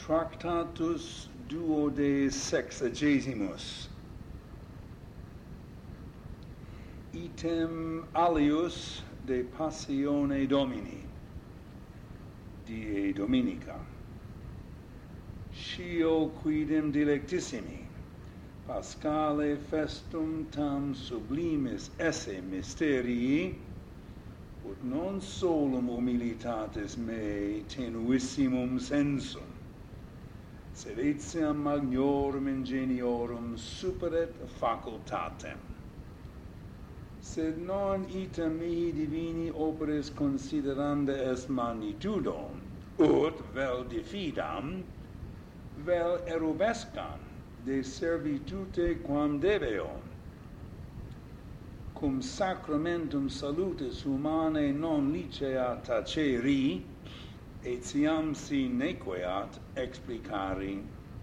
Tractatus duodecimus. Item alius de passione Domini, die Dominica. Scio quidem dilectissimi, Paschale festum tam sublimis esse mysterii, ut non solum humilitatis mei tenuissimum sensum, sed etiam magnorum ingeniorum superet facultatem. Sed non ita mihi divini operis consideranda est magnitudum, ut vel diffidam, vel erubescam de servitute quam debeum, cum sacramentum salutis humanae non licea taceri, etiam si nequeat explicari.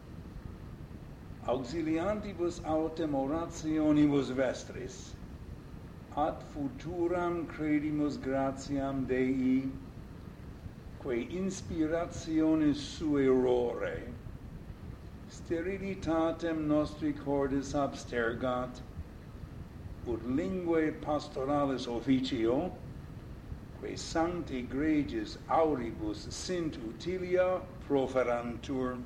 Auxiliantibus autem orationibus vestris, ad futuram credimus gratiam Dei, quae inspirationis sue errore, sterilitatem nostri cordis abstergat, ut linguae pastoralis officio, quae sancti gregis auribus sint utilia proferantur,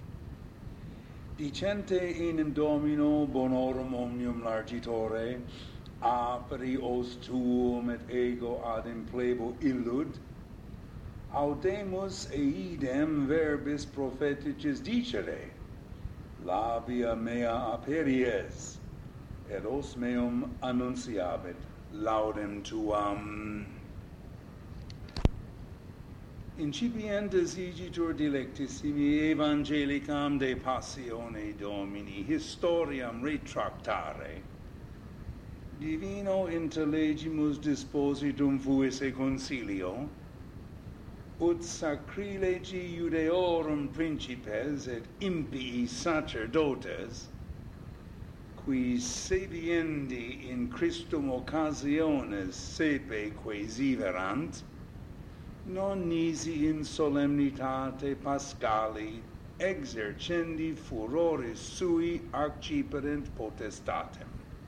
dicente enim Domino bonorum omnium largitore, aperi os tuum et ego ad implebo illud, audemus eidem verbis propheticis dicere, labia mea aperies, et os meum annunciabit laudem tuam. Incipientes igitur dilectissimi evangelicam de passione Domini historiam retractare, divino intellegimus dispositum fuisse concilio, ut sacrilegi Judeorum principes et impii sacerdotes, qui sabiendi in Christum occasiones sepe quaesiverant, non nisi in solemnitate Paschali exercendi furoris sui acciperent potestatem.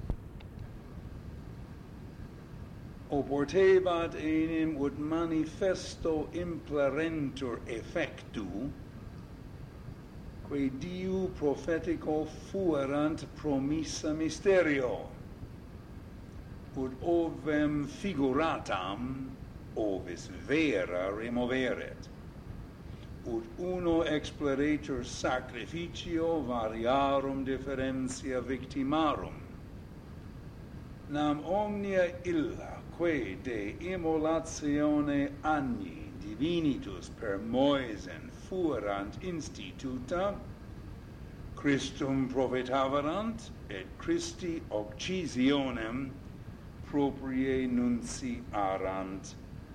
Oportebat enim ut manifesto implerentur effectu, quae Diu prophetico fuerant promissa mysterio, ut ovem figuratam ovis vera removeret, ut uno exploretur sacrificio variarum differentia victimarum, nam omnia illa quae de immolatione anni divinitus per Moisen fuerant instituta, Christum profetaverant, et Christi occisionem proprie nunciarant.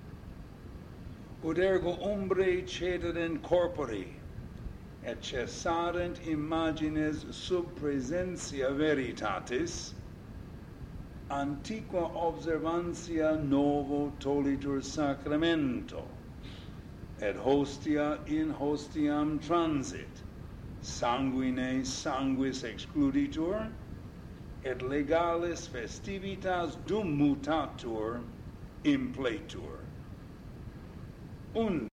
Ut ergo umbrae cederet corpori, et cessarent imagines sub presentia veritatis, antiqua observantia novo tolitur sacramento, et hostia in hostiam transit, sanguine sanguis excluditur, et legalis festivitas dum mutatur impletur.